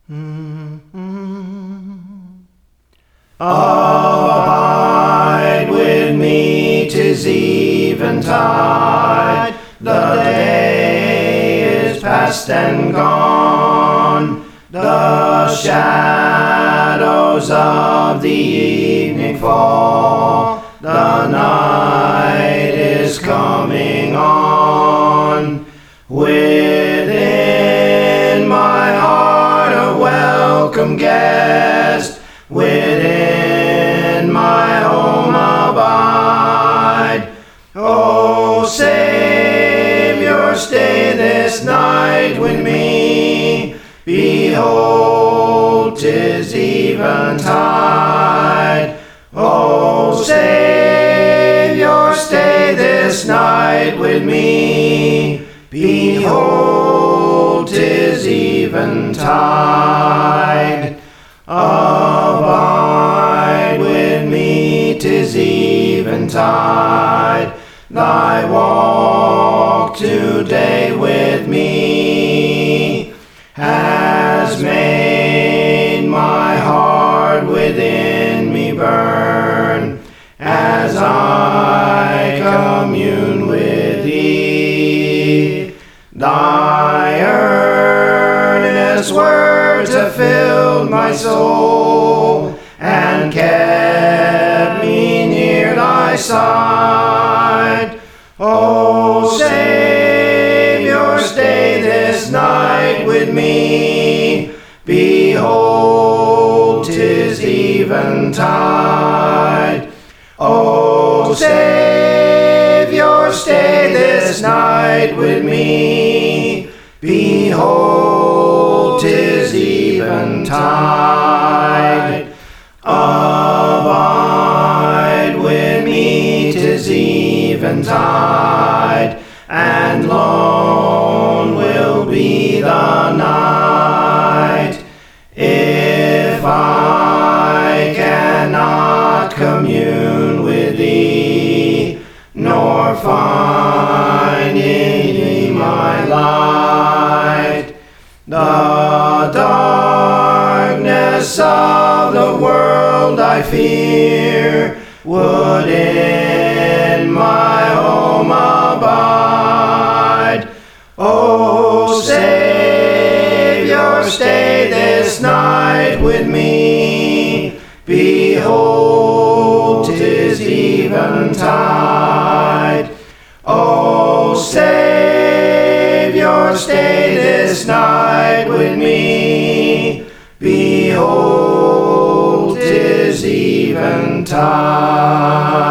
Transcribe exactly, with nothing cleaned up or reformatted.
Abide with me, 'tis eventide. The day is past and gone. The shadows of the evening fall. The night is coming on. Within my heart a welcome guest. Within my home abide. O Savior, stay this night with me. Behold, 'tis eventide. O Savior, stay this night with me. Behold, 'tis eventide. Abide with me, 'tis eventide. Thy walk today with me has made my heart within me burn as I commune with thee. Thy earnest words have filled my soul and kept me near thy side. O Savior, stay this night with me. Behold, 'tis eventide. O Savior, stay this night with me. Behold, 'tis eventide. Abide with me, 'tis eventide, and lone will be the night if I cannot commune with thee, nor find in thee my light. The darkness of the world I fear would in my home abide. O Savior, stay this night with me. Behold, 'tis eventide. O Savior, stay this night with me. Behold, 'tis eventide.